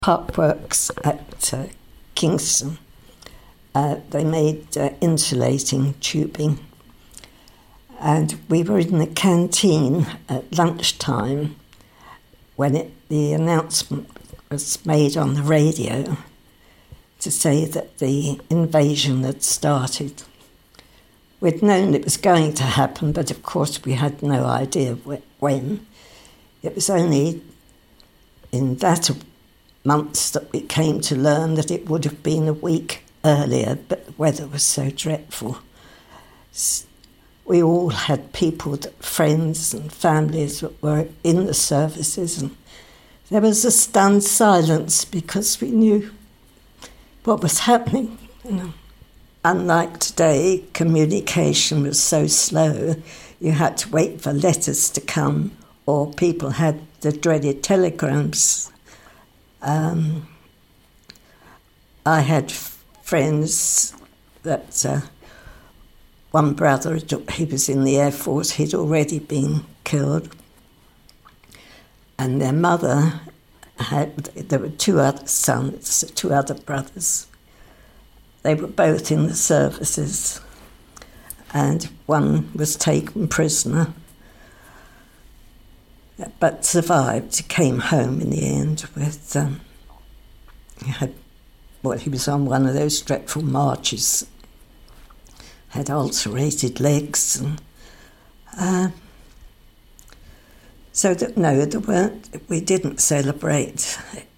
Park Works at Kingston. They made insulating tubing. And we were in the canteen at lunchtime when the announcement was made on the radio to say that the invasion had started. We'd known it was going to happen, but of course we had no idea when. It was only in that months that we came to learn that it would have been a week earlier, but the weather was so dreadful. We all had people, friends and families that were in the services, and there was a stunned silence because we knew what was happening. Unlike today, communication was so slow, you had to wait for letters to come, or people had the dreaded telegrams. I had friends that one brother, he was in the Air Force, he'd already been killed. And their mother there were two other sons, two other brothers. They were both in the services, and one was taken prisoner, but survived, came home in the end with, he was on one of those dreadful marches, had ulcerated legs, and so that, no, we didn't celebrate.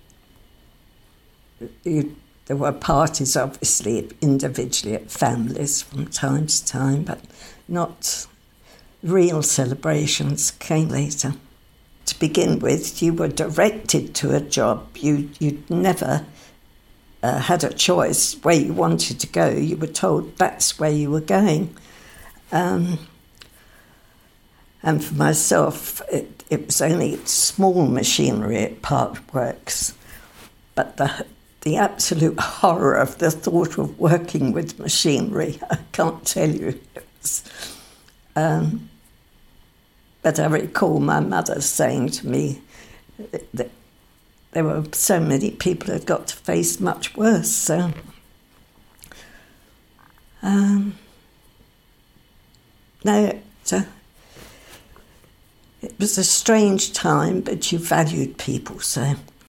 There were parties, obviously, individually at families from time to time, but not real celebrations came later. To begin with, you were directed to a job. You'd never had a choice where you wanted to go. You were told that's where you were going. And for myself, it was only small machinery at Park Works, but the absolute horror of the thought of working with machinery, I can't tell you. But I recall my mother saying to me that there were so many people who had got to face much worse. So, it was a strange time, but you valued people so.